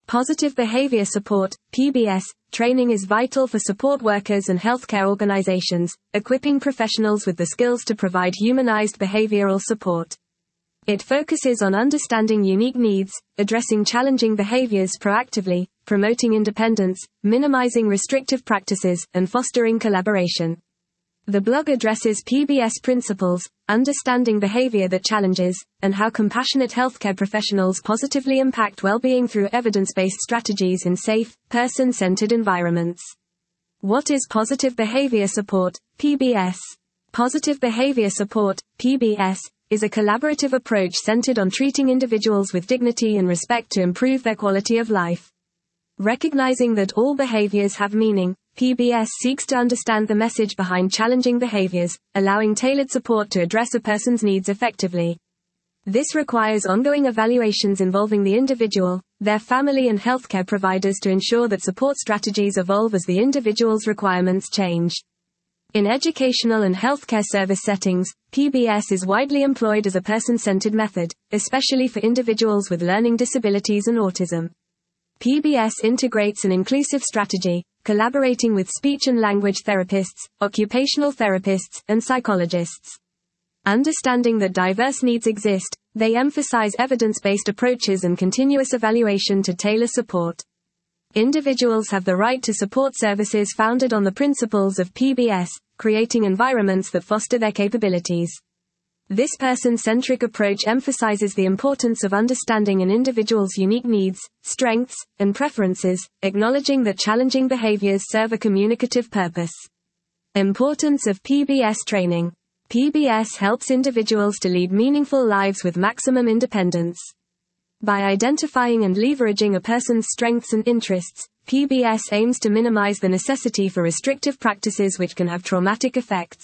Positive behavior support, PBS, training is vital for support workers and healthcare organizations, equipping professionals with the skills to provide humanized behavioral support. It focuses on understanding unique needs, addressing challenging behaviors proactively, promoting independence, minimizing restrictive practices, and fostering collaboration. The blog addresses PBS principles, understanding behavior that challenges, and how compassionate healthcare professionals positively impact well-being through evidence-based strategies in safe, person-centered environments. What is positive behavior support, PBS? Positive behavior support, PBS, is a collaborative approach centered on treating individuals with dignity and respect to improve their quality of life. Recognizing that all behaviors have meaning, PBS seeks to understand the message behind challenging behaviors, allowing tailored support to address a person's needs effectively. This requires ongoing evaluations involving the individual, their family and healthcare providers to ensure that support strategies evolve as the individual's requirements change. In educational and healthcare service settings, PBS is widely employed as a person-centered method, especially for individuals with learning disabilities and autism. PBS integrates an inclusive strategy, collaborating with speech and language therapists, occupational therapists, and psychologists. Understanding that diverse needs exist, they emphasize evidence-based approaches and continuous evaluation to tailor support. Individuals have the right to support services founded on the principles of PBS, creating environments that foster their capabilities. This person-centric approach emphasizes the importance of understanding an individual's unique needs, strengths, and preferences, acknowledging that challenging behaviors serve a communicative purpose. Importance of PBS training. PBS helps individuals to lead meaningful lives with maximum independence. By identifying and leveraging a person's strengths and interests, PBS aims to minimize the necessity for restrictive practices which can have traumatic effects.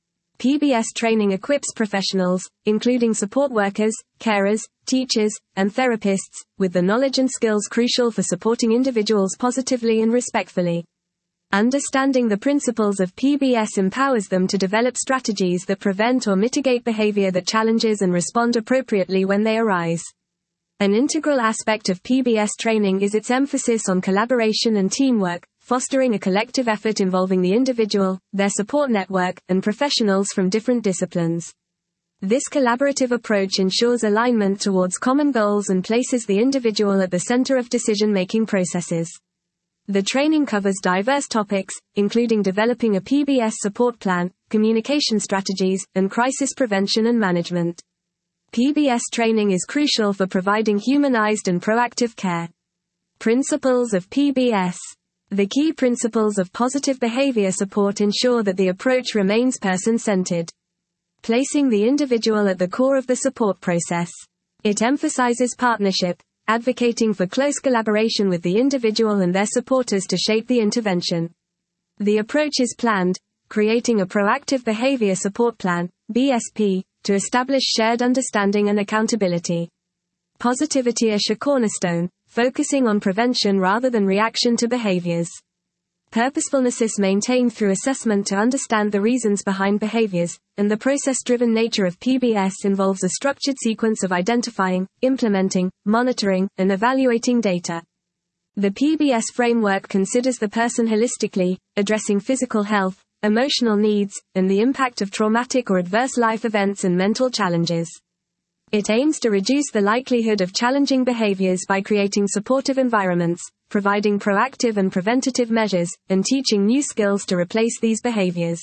PBS training equips professionals, including support workers, carers, teachers, and therapists, with the knowledge and skills crucial for supporting individuals positively and respectfully. Understanding the principles of PBS empowers them to develop strategies that prevent or mitigate behavior that challenges and respond appropriately when they arise. An integral aspect of PBS training is its emphasis on collaboration and teamwork, fostering a collective effort involving the individual, their support network, and professionals from different disciplines. This collaborative approach ensures alignment towards common goals and places the individual at the center of decision-making processes. The training covers diverse topics, including developing a PBS support plan, communication strategies, and crisis prevention and management. PBS training is crucial for providing humanized and proactive care. Principles of PBS. The key principles of positive behavior support ensure that the approach remains person-centered, placing the individual at the core of the support process. It emphasizes partnership, advocating for close collaboration with the individual and their supporters to shape the intervention. The approach is planned, creating a proactive behavior support plan, BSP, to establish shared understanding and accountability. Positivity as a cornerstone, focusing on prevention rather than reaction to behaviors. Purposefulness is maintained through assessment to understand the reasons behind behaviors, and the process-driven nature of PBS involves a structured sequence of identifying, implementing, monitoring, and evaluating data. The PBS framework considers the person holistically, addressing physical health, emotional needs, and the impact of traumatic or adverse life events and mental challenges. It aims to reduce the likelihood of challenging behaviors by creating supportive environments, providing proactive and preventative measures, and teaching new skills to replace these behaviors.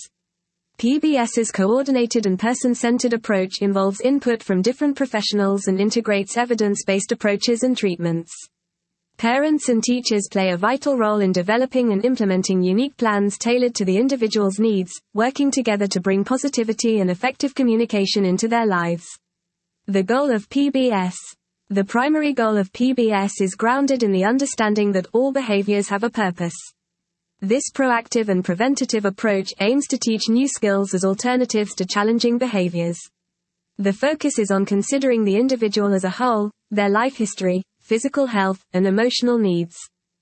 PBS's coordinated and person-centered approach involves input from different professionals and integrates evidence-based approaches and treatments. Parents and teachers play a vital role in developing and implementing unique plans tailored to the individual's needs, working together to bring positivity and effective communication into their lives. The goal of PBS. The primary goal of PBS is grounded in the understanding that all behaviors have a purpose. This proactive and preventative approach aims to teach new skills as alternatives to challenging behaviors. The focus is on considering the individual as a whole, their life history, physical health, and emotional needs.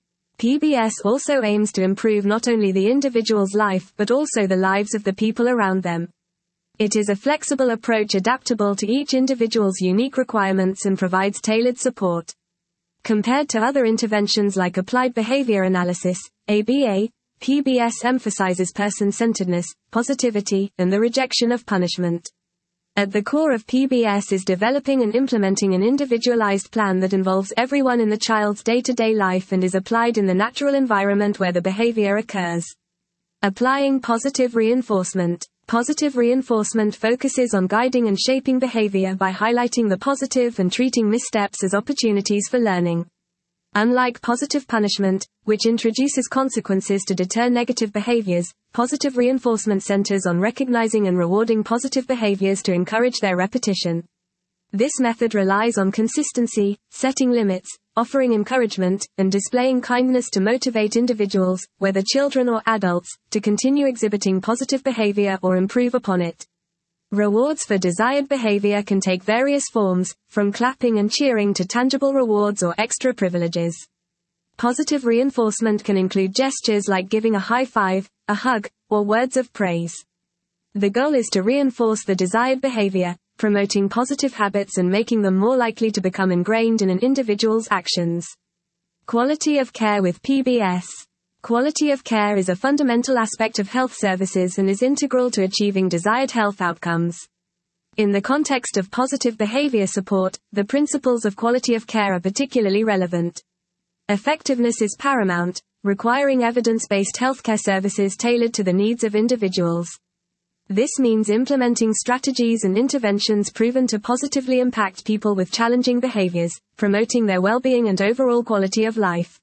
PBS also aims to improve not only the individual's life but also the lives of the people around them. It is a flexible approach adaptable to each individual's unique requirements and provides tailored support. Compared to other interventions like applied behavior analysis, ABA, PBS emphasizes person-centeredness, positivity, and the rejection of punishment. At the core of PBS is developing and implementing an individualized plan that involves everyone in the child's day-to-day life and is applied in the natural environment where the behavior occurs. Applying positive reinforcement. Positive reinforcement focuses on guiding and shaping behavior by highlighting the positive and treating missteps as opportunities for learning. Unlike positive punishment, which introduces consequences to deter negative behaviors, positive reinforcement centers on recognizing and rewarding positive behaviors to encourage their repetition. This method relies on consistency, setting limits, offering encouragement, and displaying kindness to motivate individuals, whether children or adults, to continue exhibiting positive behavior or improve upon it. Rewards for desired behavior can take various forms, from clapping and cheering to tangible rewards or extra privileges. Positive reinforcement can include gestures like giving a high five, a hug, or words of praise. The goal is to reinforce the desired behavior, promoting positive habits and making them more likely to become ingrained in an individual's actions. Quality of care with PBS. Quality of care is a fundamental aspect of health services and is integral to achieving desired health outcomes. In the context of positive behavior support, the principles of quality of care are particularly relevant. Effectiveness is paramount, requiring evidence-based healthcare services tailored to the needs of individuals. This means implementing strategies and interventions proven to positively impact people with challenging behaviors, promoting their well-being and overall quality of life.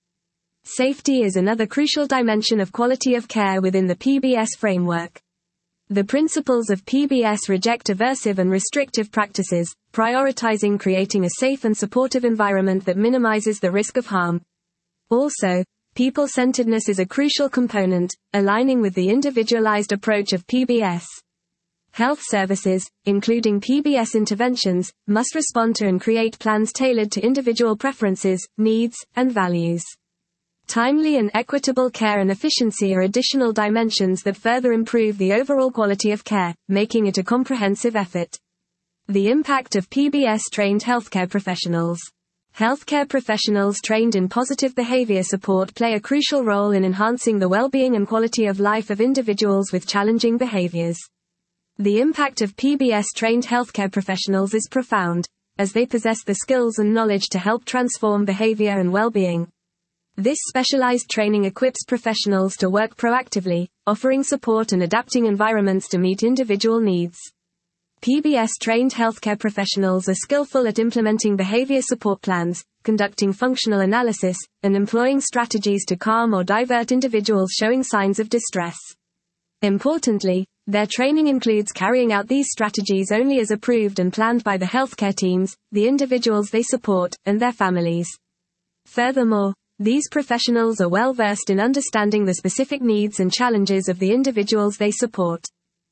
Safety is another crucial dimension of quality of care within the PBS framework. The principles of PBS reject aversive and restrictive practices, prioritizing creating a safe and supportive environment that minimizes the risk of harm. Also, people-centeredness is a crucial component, aligning with the individualized approach of PBS. Health services, including PBS interventions, must respond to and create plans tailored to individual preferences, needs, and values. Timely and equitable care and efficiency are additional dimensions that further improve the overall quality of care, making it a comprehensive effort. The impact of PBS-trained healthcare professionals. Healthcare professionals trained in positive behavior support play a crucial role in enhancing the well-being and quality of life of individuals with challenging behaviors. The impact of PBS-trained healthcare professionals is profound, as they possess the skills and knowledge to help transform behavior and well-being. This specialized training equips professionals to work proactively, offering support and adapting environments to meet individual needs. PBS-trained healthcare professionals are skillful at implementing behavior support plans, conducting functional analysis, and employing strategies to calm or divert individuals showing signs of distress. Importantly, their training includes carrying out these strategies only as approved and planned by the healthcare teams, the individuals they support, and their families. Furthermore, these professionals are well versed in understanding the specific needs and challenges of the individuals they support.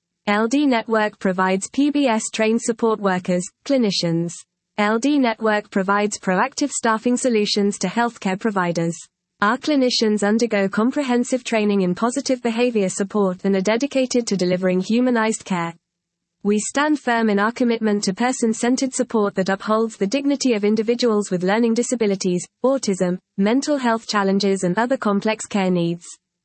LD Network provides PBS-trained support workers, clinicians. LD Network provides proactive staffing solutions to healthcare providers. Our clinicians undergo comprehensive training in positive behavior support and are dedicated to delivering humanized care. We stand firm in our commitment to person-centered support that upholds the dignity of individuals with learning disabilities, autism, mental health challenges and other complex care needs.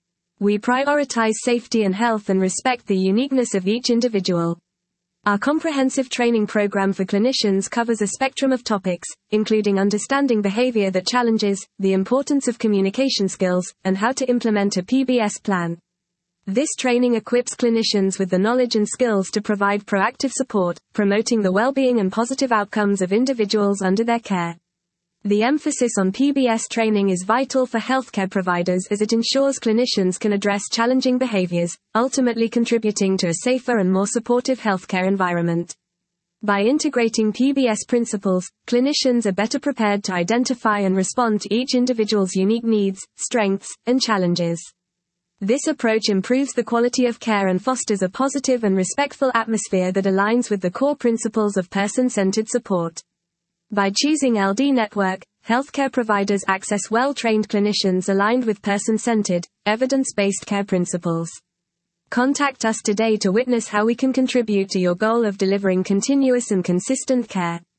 We prioritize safety and health and respect the uniqueness of each individual. Our comprehensive training program for clinicians covers a spectrum of topics, including understanding behavior that challenges, the importance of communication skills, and how to implement a PBS plan. This training equips clinicians with the knowledge and skills to provide proactive support, promoting the well-being and positive outcomes of individuals under their care. The emphasis on PBS training is vital for healthcare providers as it ensures clinicians can address challenging behaviors, ultimately contributing to a safer and more supportive healthcare environment. By integrating PBS principles, clinicians are better prepared to identify and respond to each individual's unique needs, strengths, and challenges. This approach improves the quality of care and fosters a positive and respectful atmosphere that aligns with the core principles of person-centered support. By choosing LD Network, healthcare providers access well-trained clinicians aligned with person-centered, evidence-based care principles. Contact us today to witness how we can contribute to your goal of delivering continuous and consistent care.